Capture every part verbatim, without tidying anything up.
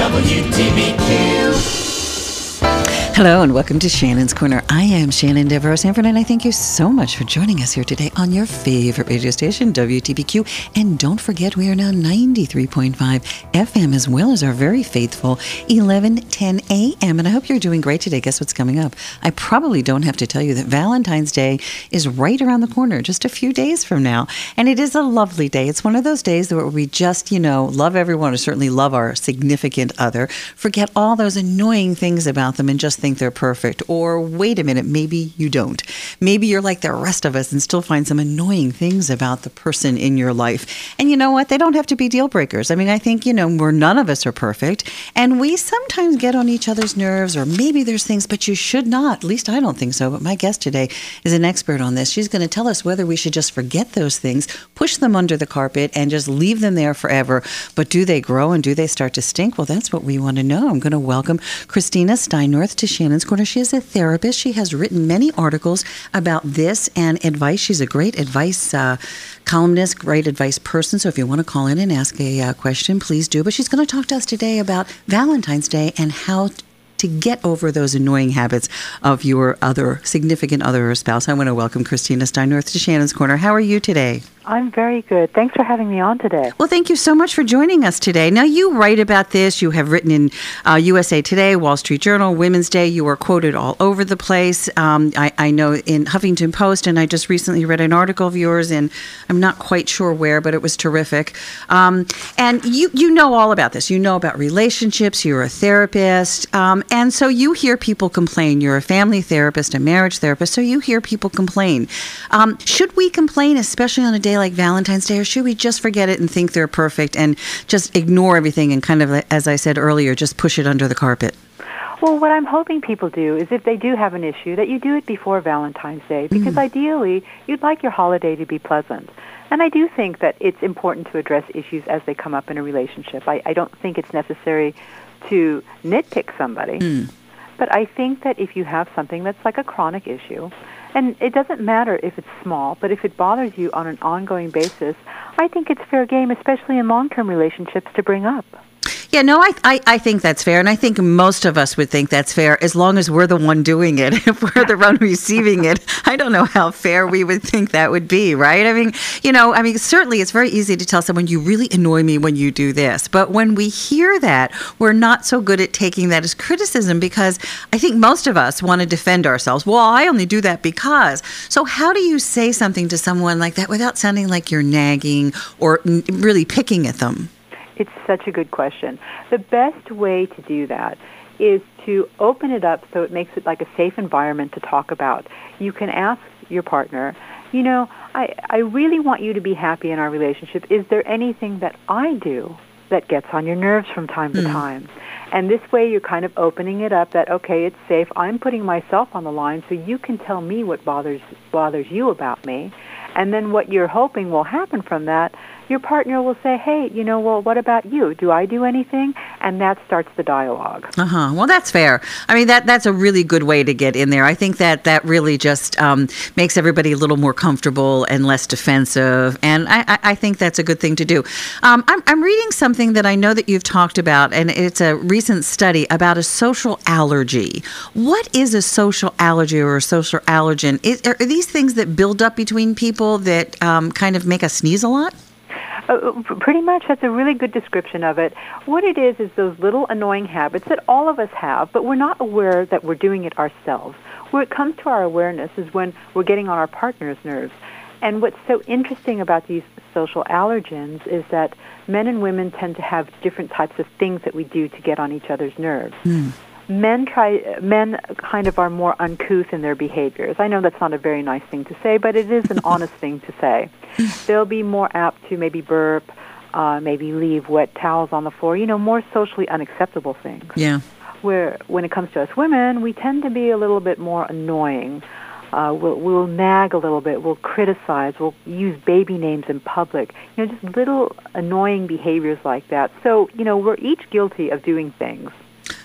W T B Q. Hello and welcome to Shannon's Corner. I am Shannon Devereaux Sanford, and I thank you so much for joining us here today on your favorite radio station, W T B Q. And don't forget, we are now ninety-three point five F M as well as our very faithful eleven ten A M. And I hope you're doing great today. Guess what's coming up? I probably don't have to tell you that Valentine's Day is right around the corner, just a few days from now. And it is a lovely day. It's one of those days where we just, you know, love everyone, or certainly love our significant other, forget all those annoying things about them and just think they're perfect. Or wait a minute, maybe you don't. Maybe you're like the rest of us and still find some annoying things about the person in your life. And you know what? They don't have to be deal breakers. I mean, I think, you know, we're none of us are perfect, and we sometimes get on each other's nerves, or maybe there's things, but you should not. At least I don't think so. But my guest today is an expert on this. She's going to tell us whether we should just forget those things, push them under the carpet, and just leave them there forever. But do they grow and do they start to stink? Well, that's what we want to know. I'm going to welcome Christina Steinnorth to Shannon's Corner. She is a therapist. She has written many articles about this and advice. She's a great advice uh, columnist, great advice person. So if you want to call in and ask a uh, question, please do. But she's going to talk to us today about Valentine's Day and how to get over those annoying habits of your other significant other or spouse. I want to welcome Christina Steinnorth to Shannon's Corner. How are you today? I'm very good. Thanks for having me on today. Well, thank you so much for joining us today. Now, you write about this. You have written in uh, U S A Today, Wall Street Journal, Women's Day. You are quoted all over the place. Um, I, I know in Huffington Post, and I just recently read an article of yours, and I'm not quite sure where, but it was terrific. Um, and you, you know all about this. You know about relationships. You're a therapist. Um, and so you hear people complain. You're a family therapist, a marriage therapist, so you hear people complain. Um, should we complain, especially on a day like Valentine's Day, or should we just forget it and think they're perfect and just ignore everything and kind of, as I said earlier, just push it under the carpet? Well, what I'm hoping people do is if they do have an issue, that you do it before Valentine's Day, because mm. ideally you'd like your holiday to be pleasant. And I do think that it's important to address issues as they come up in a relationship. I, I don't think it's necessary to nitpick somebody, mm. but I think that if you have something that's like a chronic issue, and it doesn't matter if it's small, but if it bothers you on an ongoing basis, I think it's fair game, especially in long-term relationships, to bring up. Yeah, no, I, I I think that's fair, and I think most of us would think that's fair as long as we're the one doing it. If we're the one receiving it, I don't know how fair we would think that would be, right? I mean, you know, I mean, certainly it's very easy to tell someone, you really annoy me when you do this. But when we hear that, we're not so good at taking that as criticism, because I think most of us want to defend ourselves. Well, I only do that because. So how do you say something to someone like that without sounding like you're nagging or n- really picking at them? It's such a good question. The best way to do that is to open it up so it makes it like a safe environment to talk about. You can ask your partner, you know, I, I really want you to be happy in our relationship. Is there anything that I do that gets on your nerves from time to mm. time? And this way you're kind of opening it up that, okay, it's safe. I'm putting myself on the line so you can tell me what bothers bothers you about me. And then what you're hoping will happen from that, your partner will say, hey, you know, well, what about you? Do I do anything? And that starts the dialogue. Uh-huh. Well, that's fair. I mean, that that's a really good way to get in there. I think that that really just um, makes everybody a little more comfortable and less defensive. And I, I think that's a good thing to do. Um, I'm, I'm reading something that I know that you've talked about, and it's a recent study about a social allergy. What is a social allergy or a social allergen? Is, are these things that build up between people that um, kind of make us sneeze a lot? Uh, pretty much. That's a really good description of it. What it is is those little annoying habits that all of us have, but we're not aware that we're doing it ourselves. Where it comes to our awareness is when we're getting on our partner's nerves. And what's so interesting about these social allergens is that men and women tend to have different types of things that we do to get on each other's nerves. Mm. Men try. Men kind of are more uncouth in their behaviors. I know that's not a very nice thing to say, but it is an honest thing to say. They'll be more apt to maybe burp, uh, maybe leave wet towels on the floor, you know, more socially unacceptable things. Yeah. Where when it comes to us women, we tend to be a little bit more annoying. Uh, we'll, we'll nag a little bit. We'll criticize. We'll use baby names in public. You know, just little annoying behaviors like that. So, you know, we're each guilty of doing things.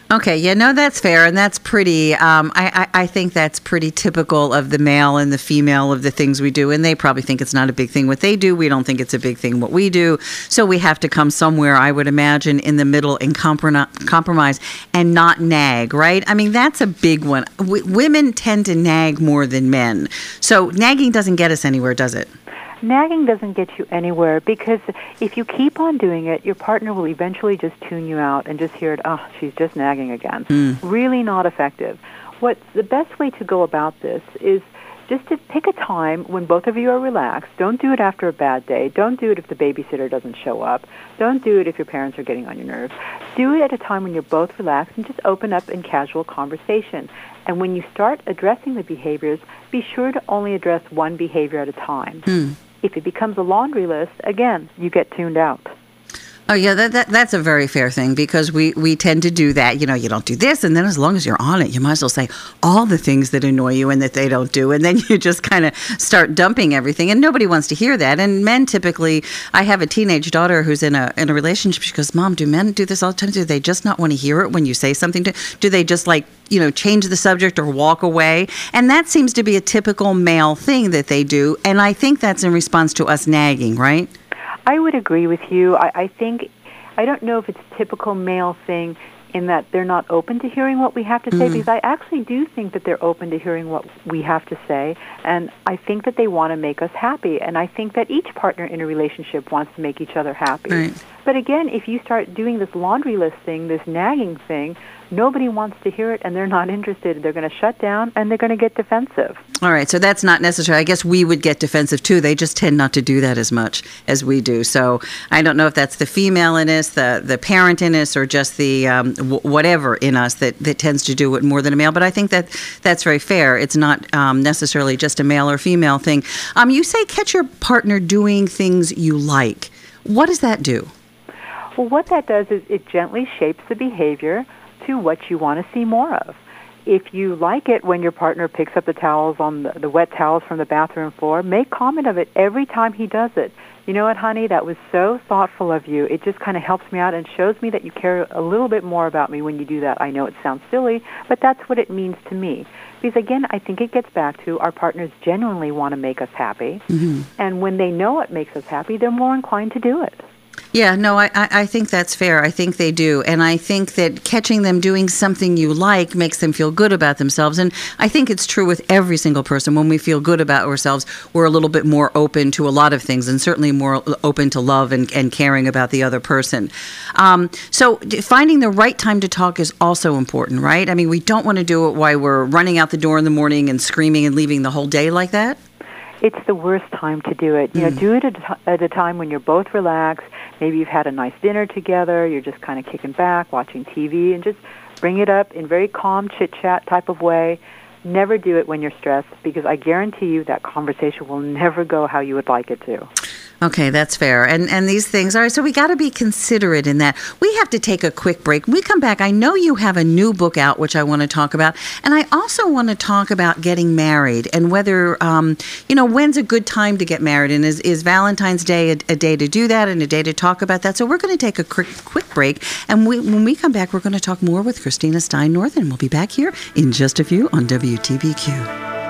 Okay, yeah, no, that's fair, and that's pretty, um, I, I, I think that's pretty typical of the male and the female of the things we do, and they probably think it's not a big thing what they do. We don't think it's a big thing what we do, so we have to come somewhere, I would imagine, in the middle and comprom- compromise and not nag, right? I mean, that's a big one. W- women tend to nag more than men, so nagging doesn't get us anywhere, does it? Nagging doesn't get you anywhere because if you keep on doing it, your partner will eventually just tune you out and just hear it, oh, she's just nagging again. Mm. Really not effective. What's the best way to go about this is just to pick a time when both of you are relaxed. Don't do it after a bad day. Don't do it if the babysitter doesn't show up. Don't do it if your parents are getting on your nerves. Do it at a time when you're both relaxed and just open up in casual conversation. And when you start addressing the behaviors, be sure to only address one behavior at a time. Mm. If it becomes a laundry list, again, you get tuned out. Oh, yeah, that, that that's a very fair thing because we, we tend to do that. You know, you don't do this, and then as long as you're on it, you might as well say all the things that annoy you and that they don't do, and then you just kind of start dumping everything, and nobody wants to hear that. And men typically, I have a teenage daughter who's in a in a relationship. She goes, Mom, do men do this all the time? Do they just not want to hear it when you say something to Do they just like, you know, change the subject or walk away? And that seems to be a typical male thing that they do, and I think that's in response to us nagging, right? I would agree with you. I, I think, I don't know if it's a typical male thing in that they're not open to hearing what we have to say, mm. because I actually do think that they're open to hearing what we have to say, and I think that they want to make us happy, and I think that each partner in a relationship wants to make each other happy. Right. But again, if you start doing this laundry list thing, this nagging thing, nobody wants to hear it, and they're not interested. They're going to shut down, and they're going to get defensive. All right, so that's not necessary. I guess we would get defensive, too. They just tend not to do that as much as we do. So I don't know if that's the female in us, the, the parent in us, or just the um, w- whatever in us that, that tends to do it more than a male. But I think that that's very fair. It's not um, necessarily just a male or female thing. Um, you say catch your partner doing things you like. What does that do? Well, what that does is it gently shapes the behavior to what you want to see more of. If you like it when your partner picks up the towels on the, the wet towels from the bathroom floor, make comment of it every time he does it. You know what, honey, that was so thoughtful of you. It just kind of helps me out and shows me that you care a little bit more about me when you do that. I know it sounds silly, but that's what it means to me. Because, again, I think it gets back to our partners genuinely want to make us happy. Mm-hmm. And when they know what makes us happy, they're more inclined to do it. Yeah, no, I, I think that's fair. I think they do. And I think that catching them doing something you like makes them feel good about themselves. And I think it's true with every single person. When we feel good about ourselves, we're a little bit more open to a lot of things and certainly more open to love and, and caring about the other person. Um, so finding the right time to talk is also important, right? I mean, we don't want to do it while we're running out the door in the morning and screaming and leaving the whole day like that. It's the worst time to do it. You know, mm. do it at a, at a time when you're both relaxed. Maybe you've had a nice dinner together. You're just kind of kicking back, watching T V, and just bring it up in very calm chit-chat type of way. Never do it when you're stressed, because I guarantee you that conversation will never go how you would like it to. Okay, that's fair. And and these things, all right, so we got to be considerate in that. We have to take a quick break. When we come back, I know you have a new book out, which I want to talk about. And I also want to talk about getting married and whether, um, you know, when's a good time to get married. And is, is Valentine's Day a, a day to do that and a day to talk about that? So we're going to take a quick, quick break. And we, when we come back, we're going to talk more with Christina Stein North. And we'll be back here in just a few on W T B Q.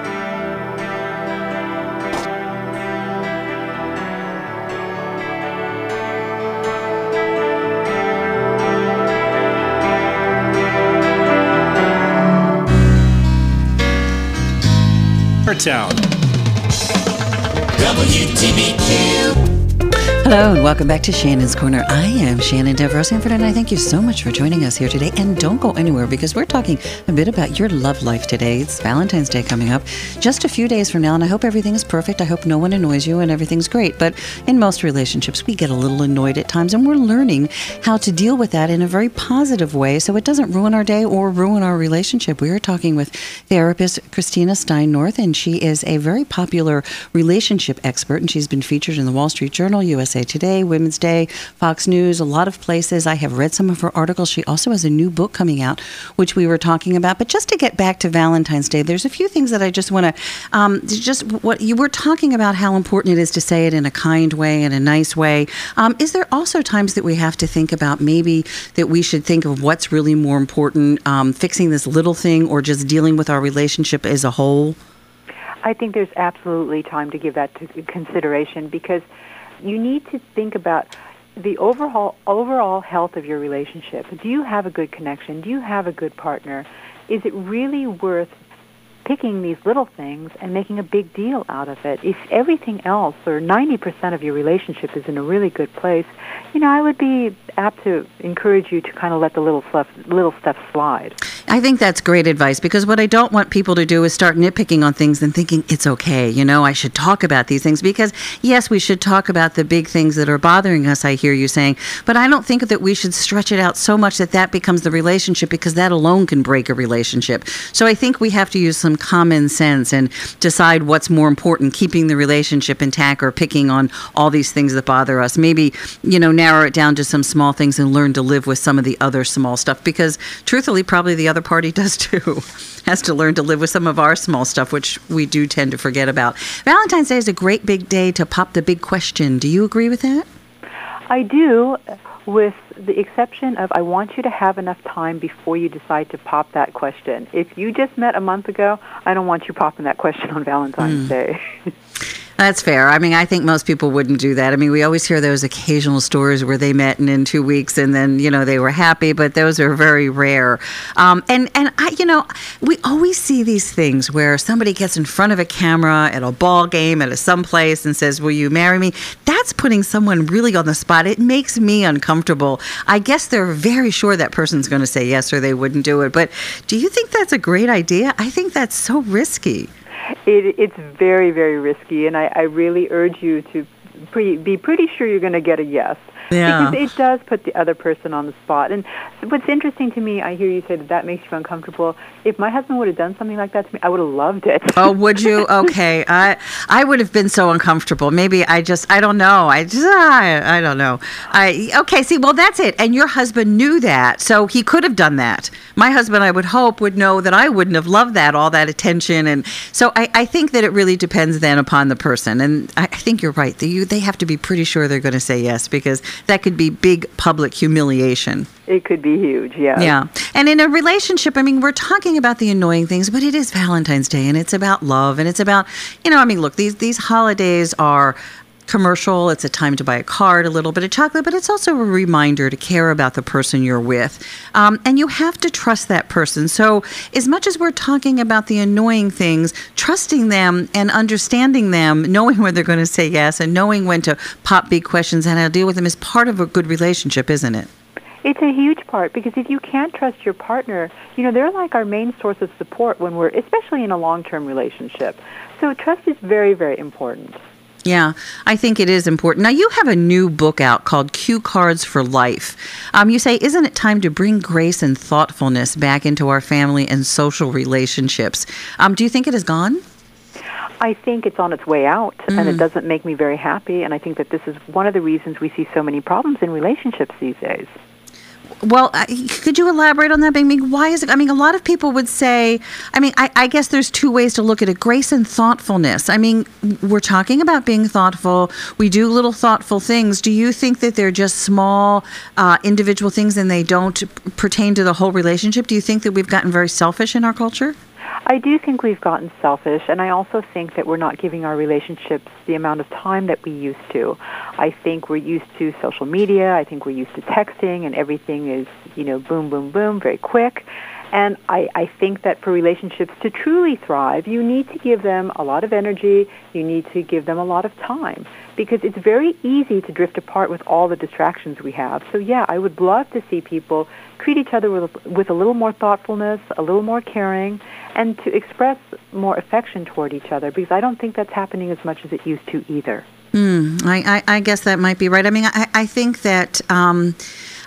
Town. W T B Q. Hello and welcome back to Shannon's Corner. I am Shannon Devereaux Sanford, and I thank you so much for joining us here today. And don't go anywhere, because we're talking a bit about your love life today. It's Valentine's Day coming up just a few days from now, and I hope everything is perfect. I hope no one annoys you and everything's great. But in most relationships, we get a little annoyed at times, and we're learning how to deal with that in a very positive way so it doesn't ruin our day or ruin our relationship. We are talking with therapist Christina Stein North, and she is a very popular relationship expert, and she's been featured in the Wall Street Journal, U S A S A Today, Women's Day, Fox News, a lot of places. I have read some of her articles. She also has a new book coming out, which we were talking about. But just to get back to Valentine's Day, there's a few things that I just want to, um, just what you were talking about, how important it is to say it in a kind way, in a nice way. Um, is there also times that we have to think about maybe that we should think of what's really more important, um, fixing this little thing or just dealing with our relationship as a whole? I think there's absolutely time to give that to consideration, because you need to think about the overall overall health of your relationship. Do you have a good connection? Do you have a good partner? Is it really worth picking these little things and making a big deal out of it? If everything else, or ninety percent of your relationship, is in a really good place, you know, I would be apt to encourage you to kind of let the little stuff, little stuff slide. I think that's great advice, because what I don't want people to do is start nitpicking on things and thinking it's okay. You know, I should talk about these things, because yes, we should talk about the big things that are bothering us, I hear you saying, but I don't think that we should stretch it out so much that that becomes the relationship, because that alone can break a relationship. So I think we have to use some common sense and decide what's more important, keeping the relationship intact or picking on all these things that bother us. Maybe, you know, narrow it down to some small things and learn to live with some of the other small stuff, because truthfully, probably the other party does too. Has to learn to live with some of our small stuff, which we do tend to forget about. Valentine's Day is a great big day to pop the big question. Do you agree with that? I do, with the exception of I want you to have enough time before you decide to pop that question. If you just met a month ago, I don't want you popping that question on Valentine's mm. Day. That's fair. I mean, I think most people wouldn't do that. I mean, we always hear those occasional stories where they met and in two weeks and then, you know, they were happy, but those are very rare. Um, and, and I, you know, we always see these things where somebody gets in front of a camera at a ball game at a someplace and says, will you marry me? That's putting someone really on the spot. It makes me uncomfortable. I guess they're very sure that person's going to say yes or they wouldn't do it. But do you think that's a great idea? I think that's so risky. It, it's very, very risky, and I, I really urge you to pre, be pretty sure you're going to get a yes. Yeah. Because it does put the other person on the spot. And what's interesting to me, I hear you say that that makes you uncomfortable. If my husband would have done something like that to me, I would have loved it. Oh, would you? Okay. I I would have been so uncomfortable. Maybe I just, I don't know. I just, I, I don't know. I Okay, see, well, that's it. And your husband knew that, so he could have done that. My husband, I would hope, would know that I wouldn't have loved that, all that attention. And so I, I think that it really depends then upon the person. And I, I think you're right. They, you, they have to be pretty sure they're going to say yes, because that could be big public humiliation. It could be huge, yeah. Yeah. And in a relationship, I mean, we're talking about the annoying things, but it is Valentine's Day, and it's about love, and it's about, you know, I mean, look, these these holidays are commercial. It's a time to buy a card, a little bit of chocolate, but it's also a reminder to care about the person you're with. Um, and you have to trust that person. So as much as we're talking about the annoying things, trusting them and understanding them, knowing when they're going to say yes and knowing when to pop big questions and how to deal with them is part of a good relationship, isn't it? It's a huge part, because if you can't trust your partner, you know, they're like our main source of support when we're, especially in a long-term relationship. So trust is very, very important. Yeah, I think it is important. Now, you have a new book out called Cue Cards for Life. Um, you say, isn't it time to bring grace and thoughtfulness back into our family and social relationships? Um, do you think it has gone? I think it's on its way out, mm. and it doesn't make me very happy. And I think that this is one of the reasons we see so many problems in relationships these days. Well, uh, could you elaborate on that? I mean, why is it? I mean, a lot of people would say, I mean, I, I guess there's two ways to look at it, grace and thoughtfulness. I mean, we're talking about being thoughtful. We do little thoughtful things. Do you think that they're just small uh, individual things and they don't pertain to the whole relationship? Do you think that we've gotten very selfish in our culture? I do think we've gotten selfish, and I also think that we're not giving our relationships the amount of time that we used to. I think we're used to social media. I think we're used to texting, and everything is, you know, boom, boom, boom, very quick. And I, I think that for relationships to truly thrive, you need to give them a lot of energy. You need to give them a lot of time, because it's very easy to drift apart with all the distractions we have. So, yeah, I would love to see people treat each other with, with a little more thoughtfulness, a little more caring, and to express more affection toward each other, because I don't think that's happening as much as it used to either. Mm, I, I, I guess that might be right. I mean, I, I think that... Um,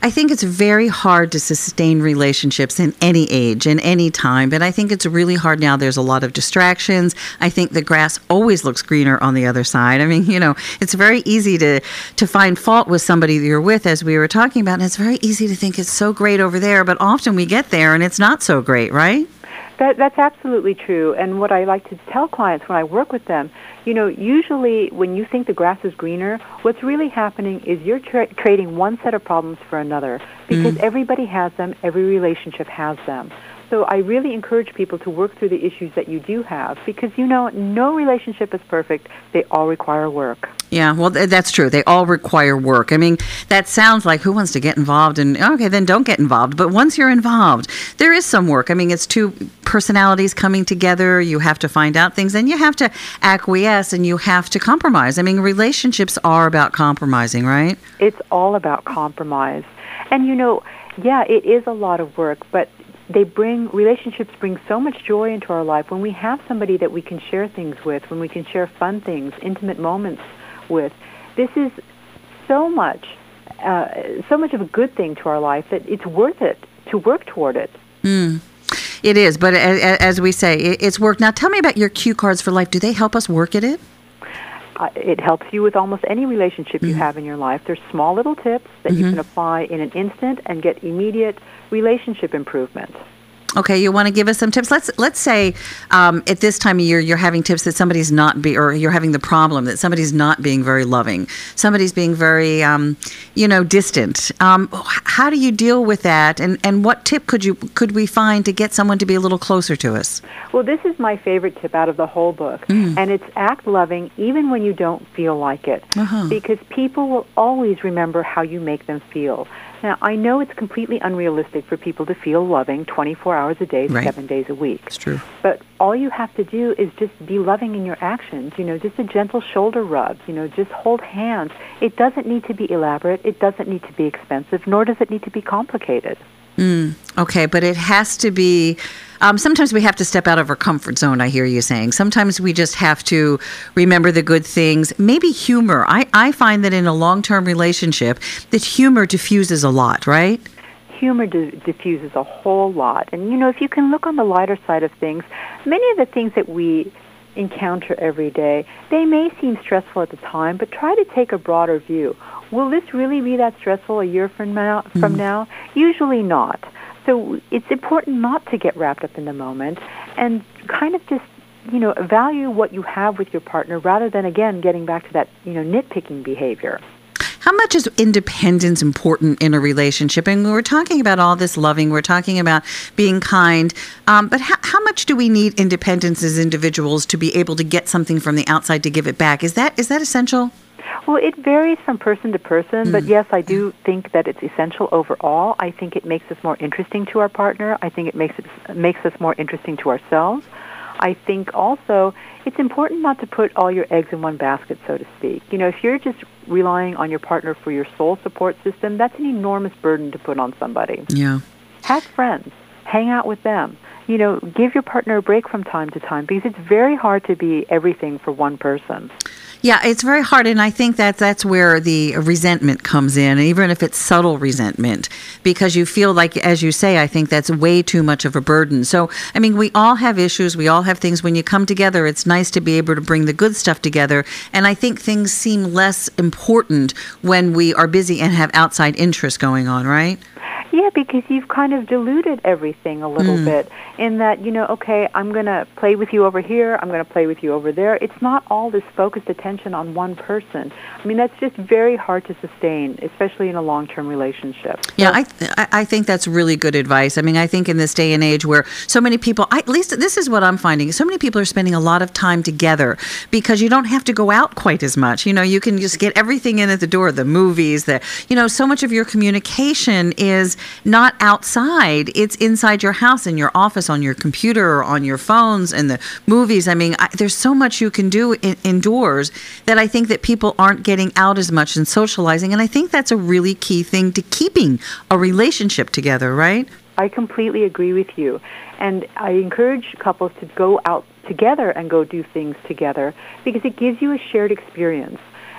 I think it's very hard to sustain relationships in any age, in any time, but I think it's really hard now. There's a lot of distractions. I think the grass always looks greener on the other side. I mean, you know, it's very easy to, to find fault with somebody that you're with, as we were talking about, and it's very easy to think it's so great over there, but often we get there and it's not so great, right? That, that's absolutely true. And what I like to tell clients when I work with them, you know, usually when you think the grass is greener, what's really happening is you're tra- trading one set of problems for another, because mm. everybody has them, every relationship has them. So I really encourage people to work through the issues that you do have, because, you know, no relationship is perfect. They all require work. Yeah, well, th- that's true. They all require work. I mean, that sounds like who wants to get involved? And okay, then don't get involved. But once you're involved, there is some work. I mean, it's two personalities coming together. You have to find out things, and you have to acquiesce, and you have to compromise. I mean, relationships are about compromising, right? It's all about compromise. And, you know, yeah, it is a lot of work, but they bring, relationships bring so much joy into our life when we have somebody that we can share things with, when we can share fun things, intimate moments with. This is so much, uh, so much of a good thing to our life that it's worth it to work toward it. Mm. It is, but as we say, it's work. Now, tell me about your cue cards for life. Do they help us work at it? Uh, it helps you with almost any relationship mm-hmm. you have in your life. There's small little tips that mm-hmm. you can apply in an instant and get immediate relationship improvement. Okay, you want to give us some tips? Let's let's say um, at this time of year you're having tips that somebody's not be, or you're having the problem that somebody's not being very loving, somebody's being very, um, you know, distant. Um, how do you deal with that? And, and what tip could you could we find to get someone to be a little closer to us? Well, this is my favorite tip out of the whole book, mm. and it's act loving even when you don't feel like it, uh-huh. because people will always remember how you make them feel. Now, I know it's completely unrealistic for people to feel loving twenty-four hours a day, right. seven days a week. It's true. But all you have to do is just be loving in your actions, you know, just a gentle shoulder rub, you know, just hold hands. It doesn't need to be elaborate. It doesn't need to be expensive, nor does it need to be complicated. Mm, okay, but it has to be, um, sometimes we have to step out of our comfort zone, I hear you saying. Sometimes we just have to remember the good things. Maybe humor. I, I find that in a long-term relationship, that humor diffuses a lot, right? Humor di- diffuses a whole lot. And, you know, if you can look on the lighter side of things, many of the things that we encounter every day, they may seem stressful at the time, but try to take a broader view. Will this really be that stressful a year from now? From mm. now? Usually not. So it's important not to get wrapped up in the moment and kind of just, you know, value what you have with your partner rather than, again, getting back to that, you know, nitpicking behavior. How much is independence important in a relationship? And we're talking about all this loving, we're talking about being kind, um, but how, how much do we need independence as individuals to be able to get something from the outside to give it back? Is that is that essential? Well, it varies from person to person, mm. but yes, I do think that it's essential overall. I think it makes us more interesting to our partner. I think it makes it makes us more interesting to ourselves. I think also it's important not to put all your eggs in one basket, so to speak. You know, if you're just relying on your partner for your sole support system, that's an enormous burden to put on somebody. Yeah. Have friends. Hang out with them. You know, give your partner a break from time to time because it's very hard to be everything for one person. Yeah, it's very hard, and I think that that's where the resentment comes in, even if it's subtle resentment, because you feel like, as you say, I think that's way too much of a burden. So, I mean, we all have issues, we all have things. When you come together, it's nice to be able to bring the good stuff together, and I think things seem less important when we are busy and have outside interests going on, right? Yeah, because you've kind of diluted everything a little Mm. bit in that, you know, okay, I'm going to play with you over here, I'm going to play with you over there. It's not all this focused attention on one person. I mean, that's just very hard to sustain, especially in a long-term relationship. Yeah, I th- I think that's really good advice. I mean, I think in this day and age where so many people, I, at least this is what I'm finding, so many people are spending a lot of time together because you don't have to go out quite as much. You know, you can just get everything in at the door, the movies, the, you know, so much of your communication is not outside. It's inside your house, in your office, on your computer, or on your phones, and the movies. I mean, I, there's so much you can do in, indoors that I think that people aren't getting out as much and socializing. And I think that's a really key thing to keeping a relationship together, right? I completely agree with you. And I encourage couples to go out together and go do things together because it gives you a shared experience.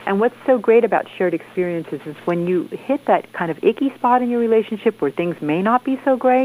And what's so great about shared experiences is when you hit that kind of icky spot in your relationship where things may not be so great,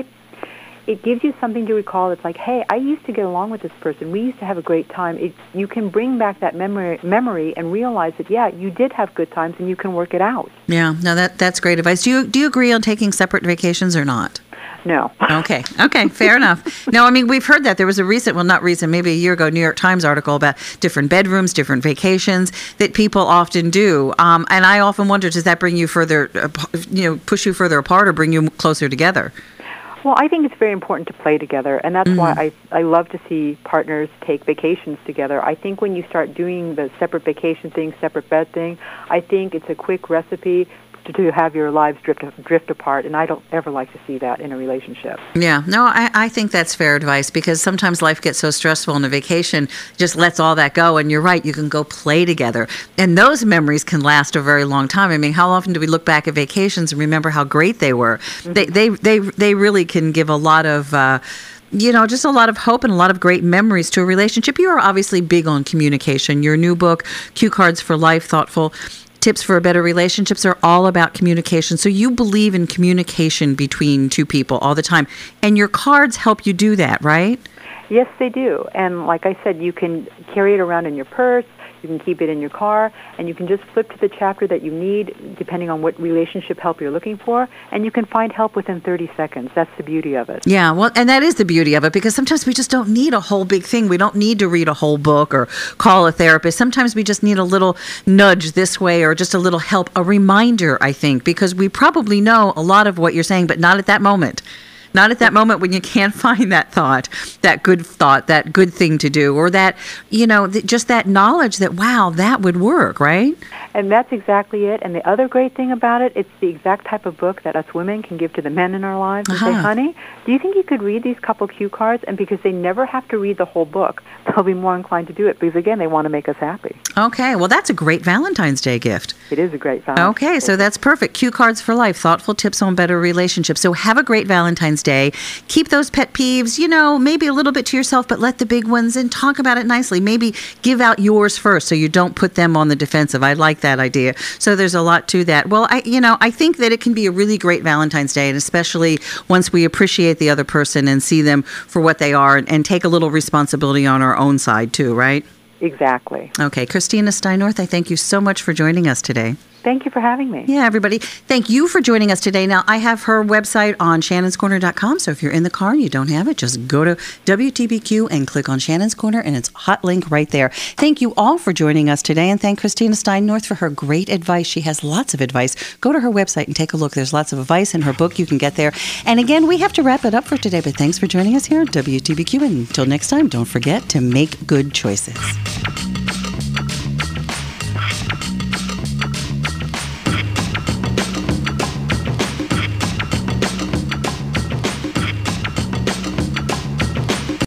it gives you something to recall. It's like, hey, I used to get along with this person. We used to have a great time. It, you can bring back that memory, memory and realize that, yeah, you did have good times and you can work it out. Yeah, no, that that's great advice. Do you do you agree on taking separate vacations or not? No. Okay. Okay. Fair enough. No, I mean, we've heard that. There was a recent, well, not recent, maybe a year ago, New York Times article about different bedrooms, different vacations that people often do. Um, and I often wonder, does that bring you further, uh, you know, push you further apart or bring you closer together? Well, I think it's very important to play together, and that's Mm-hmm. why I, I love to see partners take vacations together. I think when you start doing the separate vacation thing, separate bed thing, I think it's a quick recipe to, to have your lives drift drift apart, and I don't ever like to see that in a relationship. Yeah, no, I, I think that's fair advice because sometimes life gets so stressful and a vacation just lets all that go. And you're right, you can go play together. And those memories can last a very long time. I mean, how often do we look back at vacations and remember how great they were? Mm-hmm. They, they, they, they really can give a lot of... Uh, you know, just a lot of hope and a lot of great memories to a relationship. You are obviously big on communication. Your new book, Cue Cards for Life, Thoughtful Tips for a Better Relationships, are all about communication. So you believe in communication between two people all the time. And your cards help you do that, right? Yes, they do. And like I said, you can carry it around in your purse. You can keep it in your car, and you can just flip to the chapter that you need, depending on what relationship help you're looking for, and you can find help within thirty seconds. That's the beauty of it. Yeah, well, and that is the beauty of it, because sometimes we just don't need a whole big thing. We don't need to read a whole book or call a therapist. Sometimes we just need a little nudge this way or just a little help, a reminder, I think, because we probably know a lot of what you're saying, but not at that moment. Not at that moment when you can't find that thought, that good thought, that good thing to do, or that, you know, th- just that knowledge that, wow, that would work, right? And that's exactly it. And the other great thing about it, it's the exact type of book that us women can give to the men in our lives and Uh-huh. say, honey, do you think you could read these couple cue cards? And because they never have to read the whole book, they'll be more inclined to do it because, again, they want to make us happy. Okay, well, that's a great Valentine's Day gift. It is a great Valentine's Okay, so that's perfect. Cue Cards for Life, Thoughtful Tips on Better Relationships. So have a great Valentine's Day. Keep those pet peeves, you know, maybe a little bit to yourself, but let the big ones and talk about it nicely. Maybe give out yours first so you don't put them on the defensive. I like that idea. So there's a lot to that. Well, I, you know, I think that it can be a really great Valentine's Day, and especially once we appreciate the other person and see them for what they are and, and take a little responsibility on our own side too, right? Exactly. Okay, Christina Steinnorth, I thank you so much for joining us today. Thank you for having me. Yeah, everybody. Thank you for joining us today. Now, I have her website on shannons corner dot com, so if you're in the car and you don't have it, just go to W T B Q and click on Shannon's Corner, and it's a hot link right there. Thank you all for joining us today, and thank Christina Steinnorth for her great advice. She has lots of advice. Go to her website and take a look. There's lots of advice in her book. You can get there. And again, we have to wrap it up for today, but thanks for joining us here at W T B Q. And until next time, don't forget to make good choices.